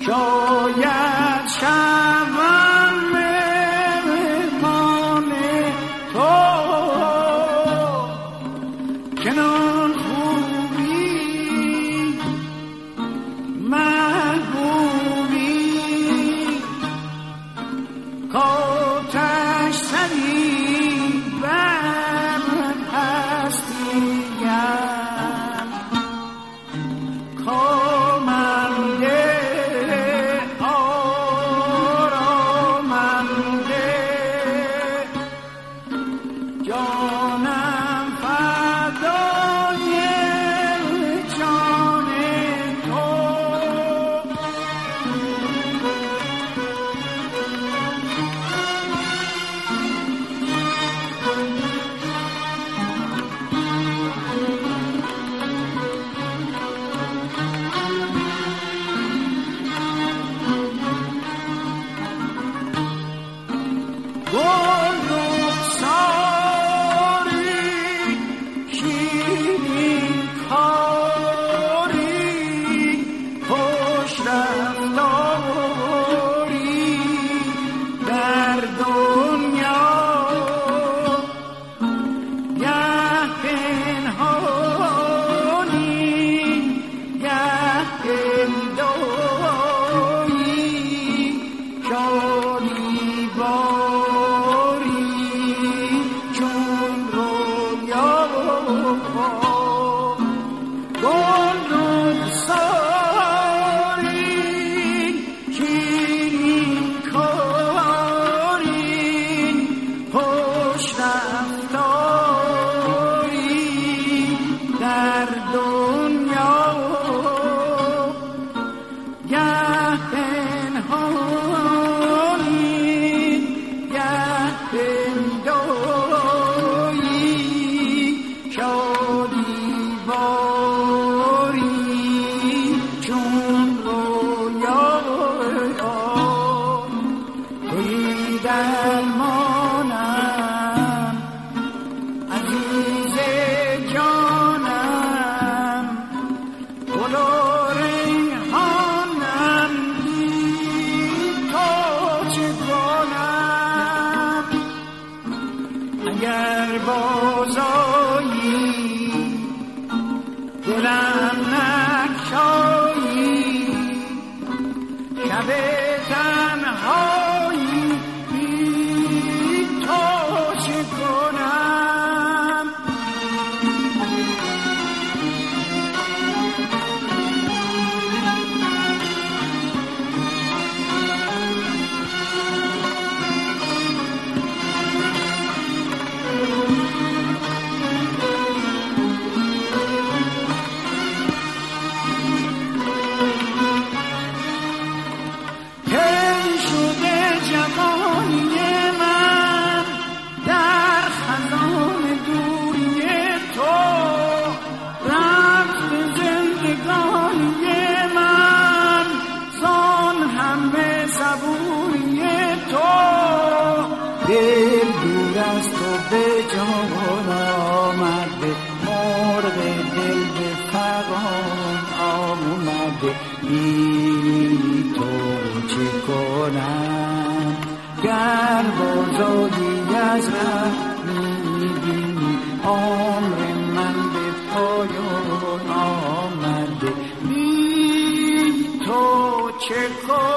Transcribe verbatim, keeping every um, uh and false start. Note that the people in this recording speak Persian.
شاید شبم مهمان تو کنان خوبی محبوبی کاتش سری بر هستیم کامنده آرامنده جانم فدای جان تو گل رخساری شیرین کاری خوش رفتاری در دنیا گه پنهانی گه پنداری شادی باری چون رویا گل رخساری شیرین کاری خوش رفتاری در دنیا گه پنهانی گه پنداری شادی باری چون رویا تویی درمانم عزیز جانم گل و ریحانم بی تو چه کنم اگر بازایی دلم نگشایی شب تنهایی بی تو چه کنم کی شده جوانی من در خزان دوری تو رفت زندگانی من زان همه صبوری تو دل دور از تو به جان آمده مرغ دل به فغان آمده بی تو چه کنم گر بازایی از ره میبینی عمر من به پایان آمده بی تو چه کنم